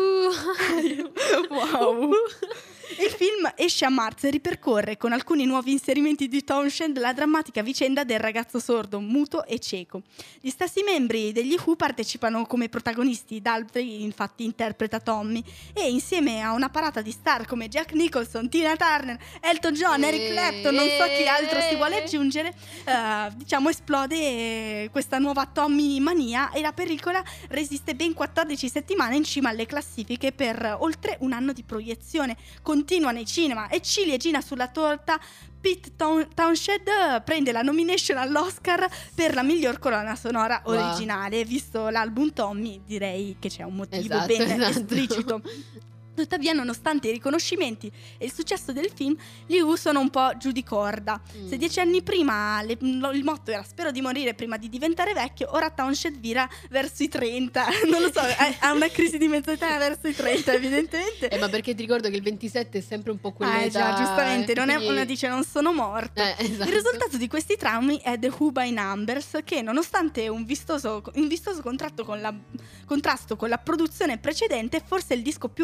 Uh, Wow. Il film esce a marzo e ripercorre con alcuni nuovi inserimenti di Townshend la drammatica vicenda del ragazzo sordo, muto e cieco. Gli stessi membri degli Who partecipano come protagonisti, Daltrey infatti interpreta Tommy e insieme a una parata di star come Jack Nicholson, Tina Turner, Elton John, Eric Clapton, non so chi altro si vuole aggiungere, eh, diciamo esplode questa nuova Tommy mania e la pellicola resiste ben quattordici settimane in cima alle classifiche per oltre un anno di proiezione. Continua nei cinema e ciliegina sulla torta, Pete Town- Townshend prende la nomination all'Oscar per la miglior colonna sonora Wow. originale. Visto l'album Tommy, direi che c'è un motivo Esatto, ben esatto. esplicito. Tuttavia, nonostante i riconoscimenti e il successo del film, gli Who sono un po' giù di corda. Mm. Se dieci anni prima le- il motto era spero di morire prima di diventare vecchio, ora Townshend vira verso i trenta. Non lo so, ha ha una crisi di mezza età verso i trenta, evidentemente. Eh, ma perché ti ricordo che il ventisette è sempre un po' quella Ah, eh già, età, giustamente, eh, non è quindi- una dice non sono morto. Eh, esatto. Il risultato di questi traumi è The Who by Numbers, che nonostante un vistoso, un vistoso contratto con la, contrasto con la produzione precedente, forse è il disco più brutale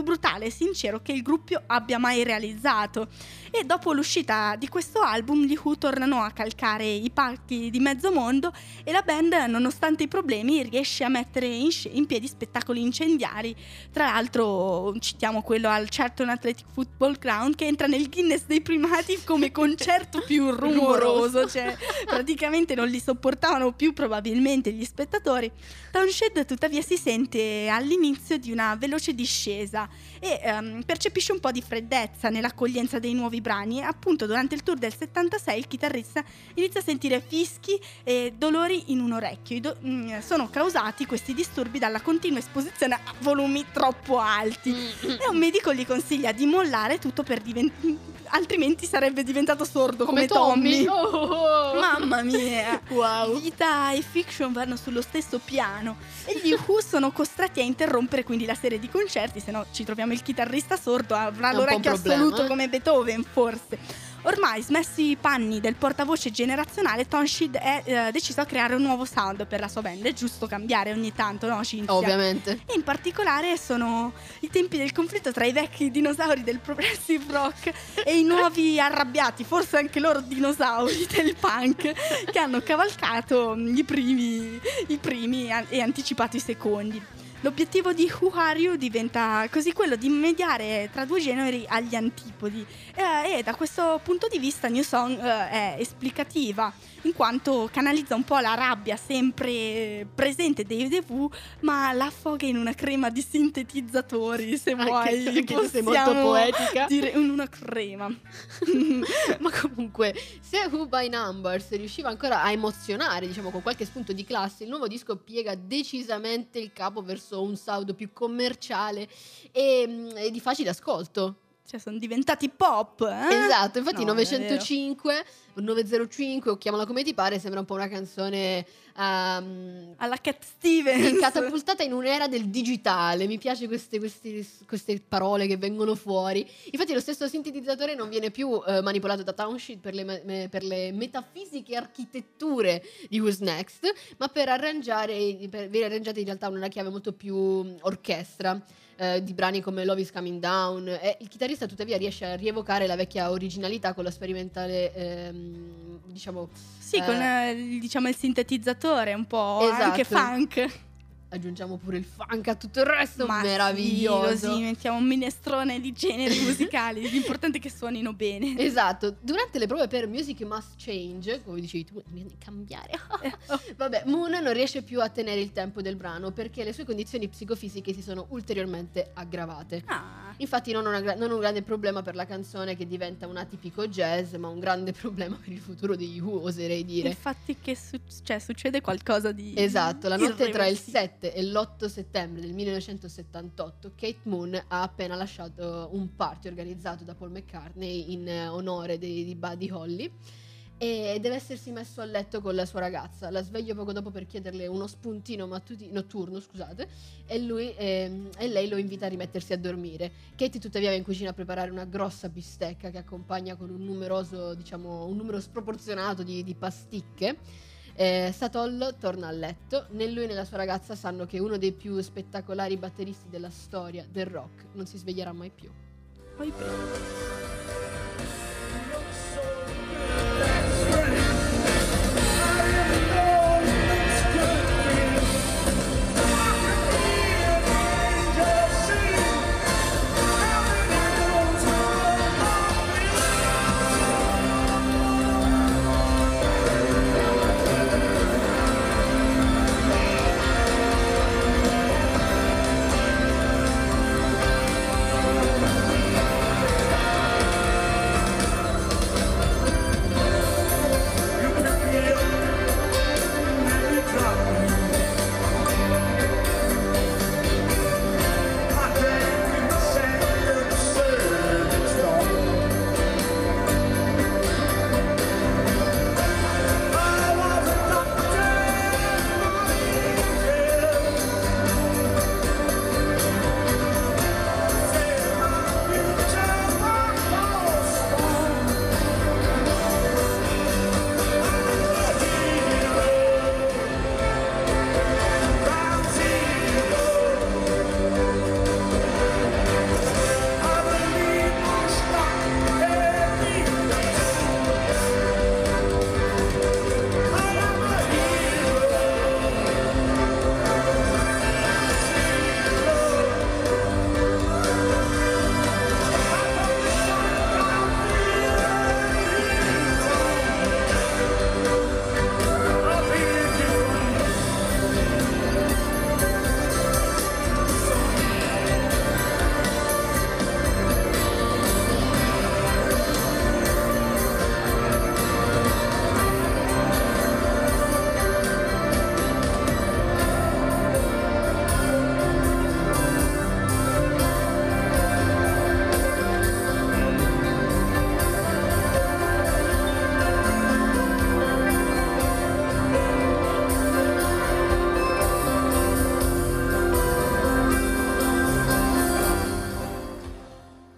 totale e sincero che il gruppo abbia mai realizzato. E dopo l'uscita di questo album gli Who tornano a calcare i palchi di mezzo mondo e la band, nonostante i problemi, riesce a mettere in, sc- in piedi spettacoli incendiari. Tra l'altro citiamo quello al Charlton Athletic Football Ground, che entra nel Guinness dei primati come concerto più rumoroso, cioè praticamente non li sopportavano più probabilmente gli spettatori. Townshend tuttavia si sente all'inizio di una veloce discesa e um, percepisce un po' di freddezza nell'accoglienza dei nuovi brani e appunto durante il tour del settantasei il chitarrista inizia a sentire fischi e dolori in un orecchio. I do- mh, sono causati questi disturbi dalla continua esposizione a volumi troppo alti e un medico gli consiglia di mollare tutto per diventare altrimenti sarebbe diventato sordo come, come Tommy, Tommy. Oh. Mamma mia. Wow. Vita e fiction vanno sullo stesso piano e gli Who sono costretti a interrompere quindi la serie di concerti, se no ci troviamo il chitarrista sordo, avrà È un po' l'orecchio un problema, assoluto eh? come Beethoven forse. Ormai smessi i panni del portavoce generazionale, Townshend è eh, deciso a creare un nuovo sound per la sua band. È giusto cambiare ogni tanto, no Cinzia? Ovviamente. E in particolare sono i tempi del conflitto tra i vecchi dinosauri del progressive rock e i nuovi arrabbiati, forse anche loro dinosauri del punk, che hanno cavalcato i primi, i primi e anticipato i secondi. L'obiettivo di Who Are You diventa così quello di mediare tra due generi agli antipodi e, e da questo punto di vista New Song eh, è esplicativa in quanto canalizza un po' la rabbia sempre presente dei The Who, ma la affoga in una crema di sintetizzatori, se Anche- vuoi anche tu sei molto possiamo poetica. dire in una crema. Ma comunque, se Who by Numbers riusciva ancora a emozionare, diciamo con qualche spunto di classe, il nuovo disco piega decisamente il capo verso un sound più commerciale e, e di facile ascolto. Cioè sono diventati pop, eh? Esatto, infatti No, novecentocinque o novecentocinque o chiamala come ti pare, sembra un po' una canzone um, alla Cat Stevens. sì, catapultata in un'era del digitale. Mi piace queste, queste, queste parole che vengono fuori. Infatti lo stesso sintetizzatore non viene più eh, manipolato da Townshend per le, me- per le metafisiche architetture di Who's Next, ma per arrangiare, per, viene arrangiata in realtà una chiave molto più orchestra eh, di brani come Love is Coming Down, e il chitarrista tuttavia riesce a rievocare la vecchia originalità con la sperimentale ehm, diciamo Sì, con eh, eh, diciamo il sintetizzatore, un po' Esatto. anche funk. aggiungiamo pure il funk a tutto il resto. Ma meraviglioso. sì, così mettiamo un minestrone di generi musicali. L'importante è che suonino bene. Esatto, durante le prove per Music Must Change, come dicevi tu, devi cambiare. Vabbè, Moon non riesce più a tenere il tempo del brano perché le sue condizioni psicofisiche si sono ulteriormente aggravate. Ah, Infatti non, una gra- non un grande problema per la canzone che diventa un atipico jazz, ma un grande problema per il futuro degli Who, oserei dire. infatti che su- cioè, succede qualcosa di Esatto, la notte tra il irreversibile. sette e l'otto settembre del millenovecentosettantotto Kate Moon ha appena lasciato un party organizzato da Paul McCartney in eh, onore di, di Buddy Holly e deve essersi messo a letto con la sua ragazza. La sveglio poco dopo per chiederle uno spuntino mattuti- notturno, scusate, e, lui, ehm, e lei lo invita a rimettersi a dormire. Kate tuttavia va in cucina a preparare una grossa bistecca che accompagna con un numeroso, diciamo, un numero sproporzionato di, di pasticche. Eh, Satol torna a letto. Né lui né la sua ragazza sanno che uno dei più spettacolari batteristi della storia del rock non si sveglierà mai più. Poi bene.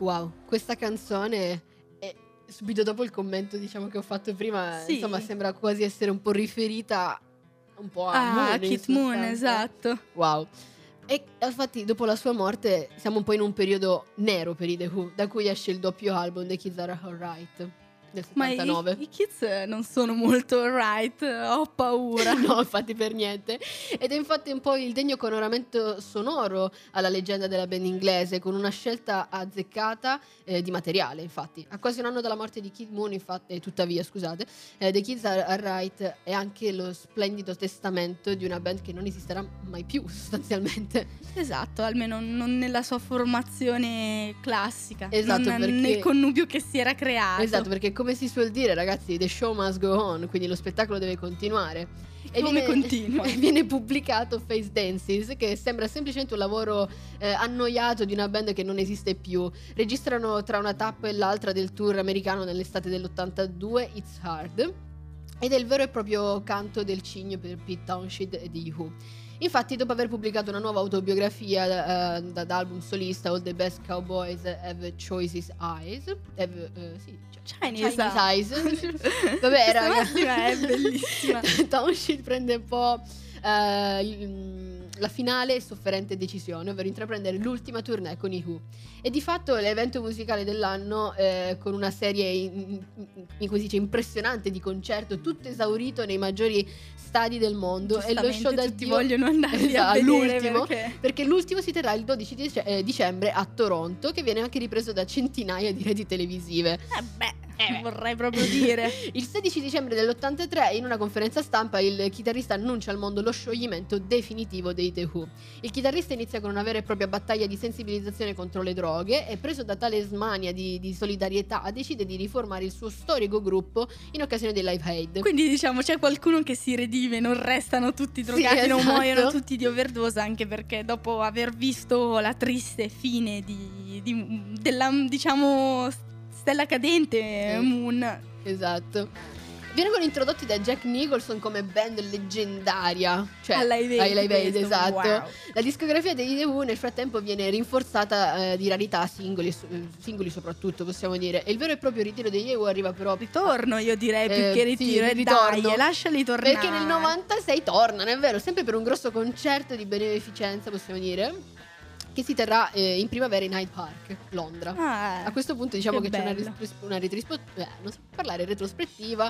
Wow, questa canzone è subito dopo il commento, diciamo, che ho fatto prima, Sì. insomma, sembra quasi essere un po' riferita un po' a Ah, Moon, in Kid Moon, sostanza. esatto. Wow. E infatti dopo la sua morte siamo un po' in un periodo nero per i The Who, da cui esce il doppio album The Kids Are Alright del Ma i, settantanove. i Kids non sono molto alright, ho paura. No, infatti per niente. Ed è infatti un po' il degno coronamento sonoro alla leggenda della band inglese, con una scelta azzeccata eh, di materiale. Infatti, a quasi un anno dalla morte di Kid Moon, infatti, eh, tuttavia, scusate, eh, The Kids Are Alright è anche lo splendido testamento di una band che non esisterà mai più, sostanzialmente. Esatto, almeno non nella sua formazione classica, Esatto, non perché- nel connubio che si era creato. Esatto, perché come si suol dire, ragazzi, the show must go on, quindi lo spettacolo deve continuare. E come continua? e viene pubblicato Face Dances, che sembra semplicemente un lavoro eh, annoiato di una band che non esiste più. Registrano tra una tappa e l'altra del tour americano nell'estate dell'ottantadue It's Hard, ed è il vero e proprio canto del cigno per Pete Townshend e The Who. Infatti, dopo aver pubblicato una nuova autobiografia eh, da, da album solista, All the Best Cowboys Have Choices Eyes, have, eh, sì, cioè, Chinese Eyes. Vabbè, Questa ragazzi, massima è bellissima. Townshend prende un po' eh, il- la finale e sofferente decisione, ovvero intraprendere l'ultima tournée con i Who. E di fatto l'evento musicale dell'anno, eh, con una serie in, in, così dice, impressionante di concerto, tutto esaurito nei maggiori stadi del mondo, e lo show Giustamente da tutti Dio, vogliono andare a esatto, vedere l'ultimo, perché... perché l'ultimo si terrà il dodici dice- eh, dicembre a Toronto, che viene anche ripreso da centinaia di reti televisive. Eh beh, Eh beh. vorrei proprio dire. Il sedici dicembre dell'ottantatré, in una conferenza stampa, il chitarrista annuncia al mondo lo scioglimento definitivo dei The Who. Il chitarrista inizia con una vera e propria battaglia di sensibilizzazione contro le droghe e, preso da tale smania di, di solidarietà, decide di riformare il suo storico gruppo in occasione dei Live Aid. Quindi diciamo c'è qualcuno che si redime, non restano tutti drogati, Sì, non esatto. muoiono tutti di overdose, anche perché dopo aver visto la triste fine di, di- della, diciamo, stella cadente, Sì. Moon. Esatto. Vengono introdotti da Jack Nicholson come band leggendaria, cioè Al Live Aid, ai Live Aid, questo, esatto. wow. La discografia dei The Who nel frattempo viene rinforzata eh, di rarità singoli, eh, singoli soprattutto, possiamo dire. E il vero e proprio ritiro degli The Who arriva però Ritorno, io direi, più Eh, che ritiro. sì, e ritorno. dai, lasciali tornare. perché nel novantasei tornano, è vero, sempre per un grosso concerto di beneficenza, possiamo dire, che si terrà eh, in primavera in Hyde Park, Londra. Ah, A questo punto diciamo che che, c'è una, bello. ris- una retrispo- eh, non so parlare, retrospettiva,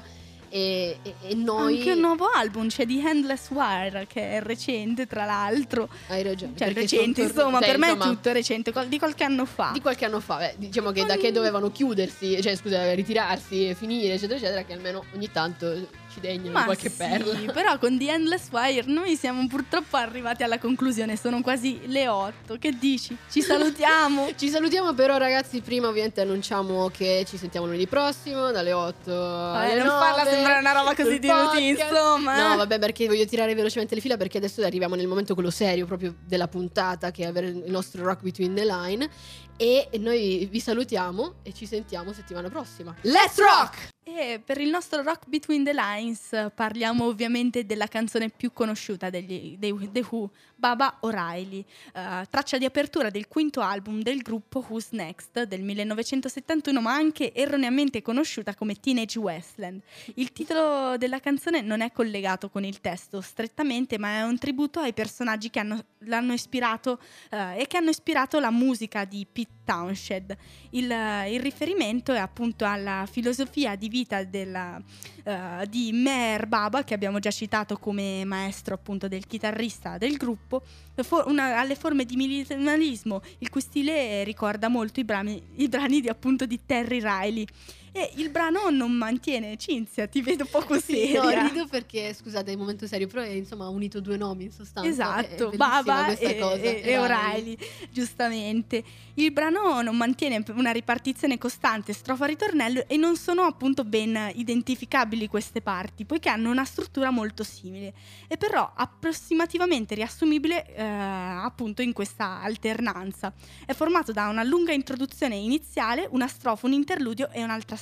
e, e- e noi... anche un nuovo album, c'è di Endless Wire, che è recente tra l'altro. Hai ragione. Cioè perché recente, sono tor- insomma, cioè, per me insomma, è tutto recente, qual- di qualche anno fa. Di qualche anno fa, beh, diciamo che da che dovevano chiudersi, cioè scusa, ritirarsi e finire, eccetera, eccetera, che almeno ogni tanto ci degnano Ma qualche sì, perla. però con The Endless Wire noi siamo purtroppo arrivati alla conclusione, sono quasi le otto. Che dici? Ci salutiamo? Ci salutiamo, però ragazzi, prima ovviamente annunciamo che ci sentiamo lunedì prossimo dalle otto Vabbè, alle non farla nove, sembrare una roba così sul di routine, podcast. insomma, No, eh. vabbè, perché voglio tirare velocemente le fila, perché adesso arriviamo nel momento quello serio proprio della puntata, che è avere il nostro Rock Between the Line, e noi vi salutiamo e ci sentiamo settimana prossima. Let's rock! E per il nostro Rock Between the Lines parliamo ovviamente della canzone più conosciuta degli, dei The Who, Baba O'Reilly, eh, traccia di apertura del quinto album del gruppo Who's Next del millenovecentosettantuno, ma anche erroneamente conosciuta come Teenage Wasteland. Il titolo della canzone non è collegato con il testo strettamente, ma è un tributo ai personaggi che hanno, l'hanno ispirato eh, e che hanno ispirato la musica di Pete Townshend. Il, il riferimento è appunto alla filosofia di vita della, uh, di Meher Baba, che abbiamo già citato come maestro appunto del chitarrista del gruppo, for- una, alle forme di minimalismo, il cui stile ricorda molto i brani, i brani di appunto di Terry Riley. E il brano non mantiene, Cinzia, ti vedo poco Sì, seria. no, rido perché, scusate, è un momento serio, però è, insomma, ha unito due nomi in sostanza. Esatto, è Baba questa e, cosa. e- e O'Reilly, giustamente. Il brano non mantiene una ripartizione costante strofa-ritornello e non sono appunto ben identificabili queste parti, poiché hanno una struttura molto simile, e però approssimativamente riassumibile eh, appunto in questa alternanza. È formato da una lunga introduzione iniziale, una strofa, un interludio e un'altra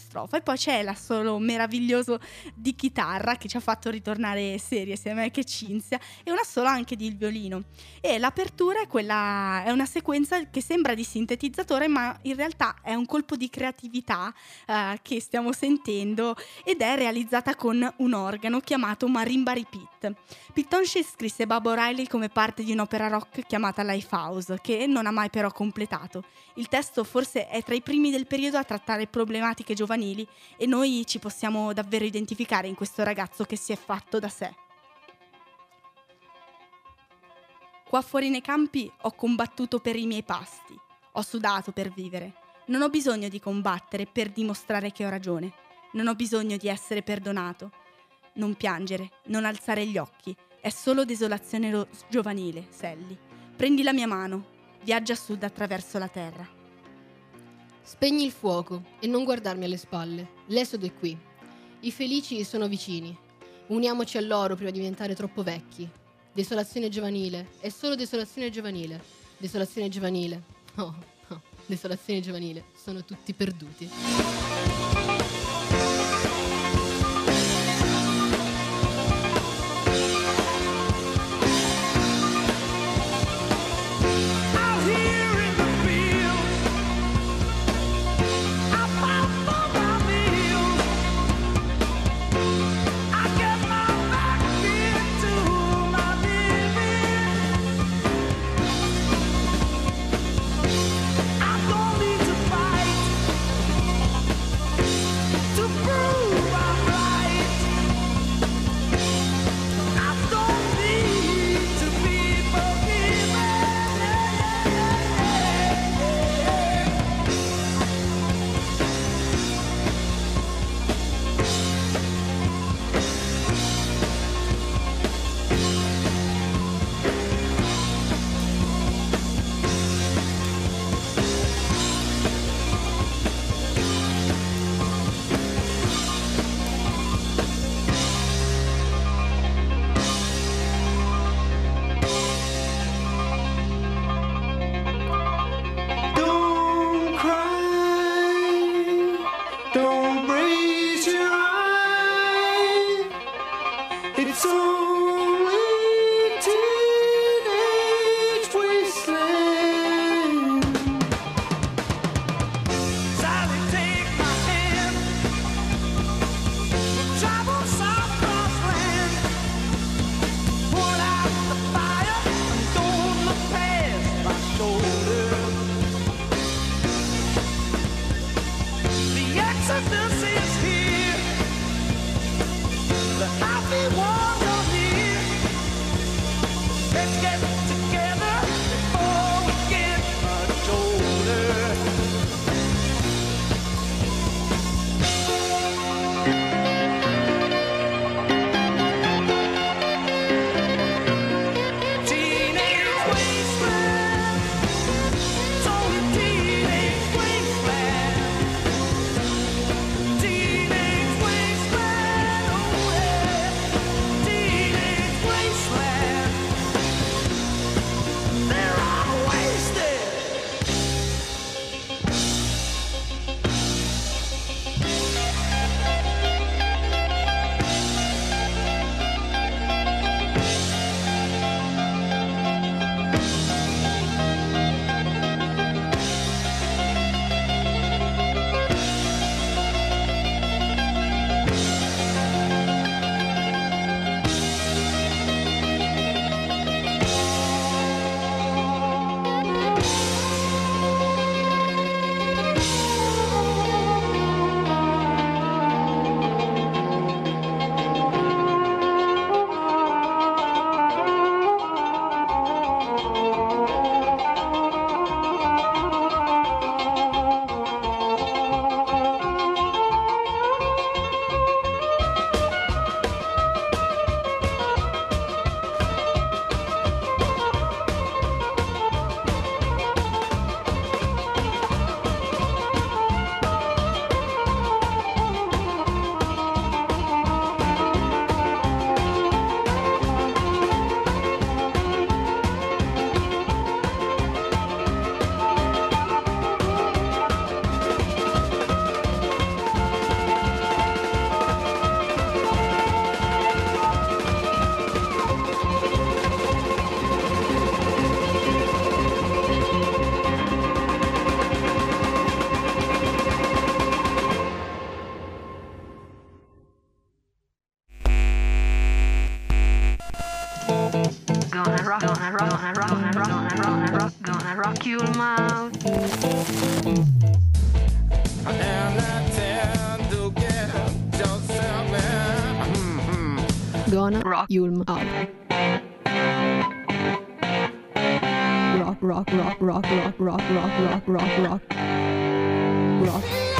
strofa, e poi c'è l'assolo meraviglioso di chitarra che ci ha fatto ritornare serie sia me che Cinzia, e un assolo anche di violino. E l'apertura è quella, è una sequenza che sembra di sintetizzatore, ma in realtà è un colpo di creatività eh, che stiamo sentendo, ed è realizzata con un organo chiamato Marimba Repeat. Pete Townshend scrisse Bob O'Reilly come parte di un'opera rock chiamata Lifehouse, che non ha mai però completato. Il testo forse è tra i primi del periodo a trattare problematiche giovanili, e noi ci possiamo davvero identificare in questo ragazzo che si è fatto da sé. Qua fuori nei campi ho combattuto per i miei pasti, ho sudato per vivere. Non ho bisogno di combattere per dimostrare che ho ragione. Non ho bisogno di essere perdonato. Non piangere, non alzare gli occhi. È solo desolazione lo- giovanile, Sally. Prendi la mia mano, viaggia a sud attraverso la terra. Spegni il fuoco e non guardarmi alle spalle. L'esodo è qui. I felici sono vicini. Uniamoci a loro prima di diventare troppo vecchi. Desolazione giovanile, è solo desolazione giovanile. Desolazione giovanile. Oh, oh, desolazione giovanile. Sono tutti perduti. Out here in the field, I fight for my meals. I get my back into my living. I don't need to fight to prove I'm right. I don't need to be forgiven. Don't cry, don't raise your eye. It's only teenage wasteland. Sally, take my hand. We'll travel south cross land. Put out the fire and don't look past my shoulder. The exodus is here. The happy ones are here. rock, gonna rock, gonna rock, gonna rock, gonna rock, gonna rock, gonna rock your mouth. And I tend to get yourself in. Gonna Rock. Yulm out. Rock, rock, rock, rock, rock, rock, rock, rock, rock, rock. Rock.